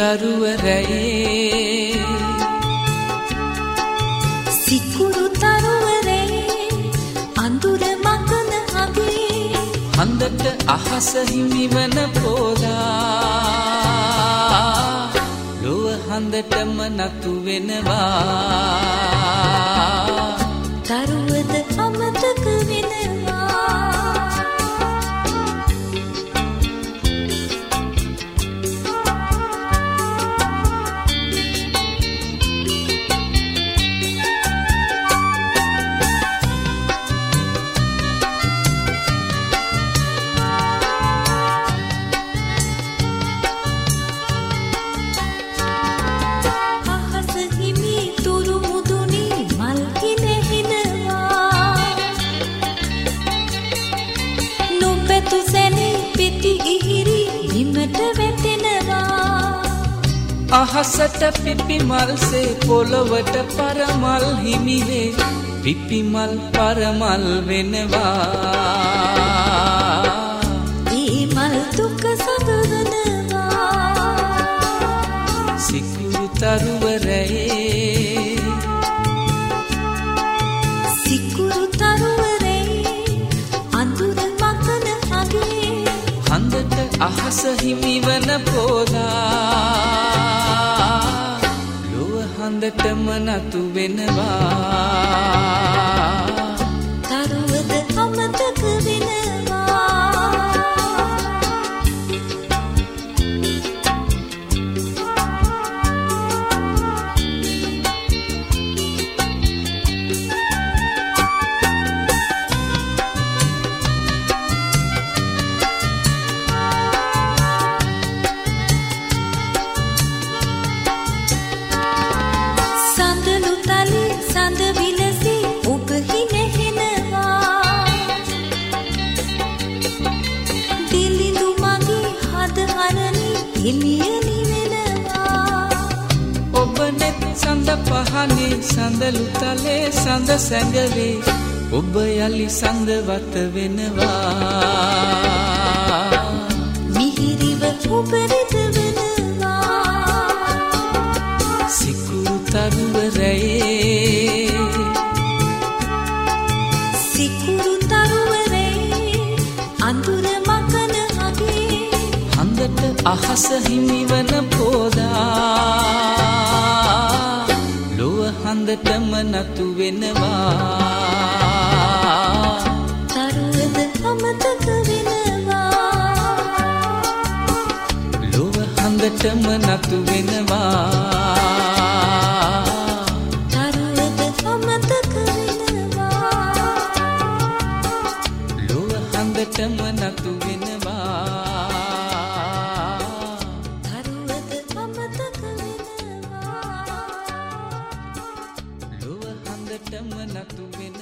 තරුවරයේ සිකුරු තරුවරයේ අඳුර මකන අගේ හන්දට අහස හිමිවන පෝදා ලොව හන්දටම නතු වෙනවා තරුවද අමතක වෙනවා අහසට පිපි මල්සේ පොළොවට පරමල් හිමිවේ පිපි මල් පරමල් වෙනවා ඒ මල් දුක සඳවනවා සිකුරු තරුවරයේ සිකුරු තරුවරයේ අඳුර මකන අගේ හන්දට අහස හිමිවන පෝදා හන්දටම නතු වෙනවා තරුවද අමතක වෙනවා සඳ විලසි ඔබ හිනෙහෙනවා දිලිඳු මගේ හද හරණි එළිය නිවෙනවා ඔබ නෙත් සඳ පහනේ සඳලු තලේ සඳ සැඟවේ ඔබ යලි සඳ වත වෙනවා මිහිරිව ඔබ රිද වෙනවා සිකුරු තරුවරයේ සිකුරු තරුවරයේ අඳුර මකන අගේ හන්දට අහස හිමිවන පෝදා ලොව හන්දටම නතු වෙනවා තරුවද අමතක වෙනවා ලොව හන්දටම නතු වෙනවා තරුවද අමතක වෙනවා ලොව හන්දටම නතු වෙනවා තරුවද අමතක වෙනවා ලොව හන්දටම නතු වෙනවා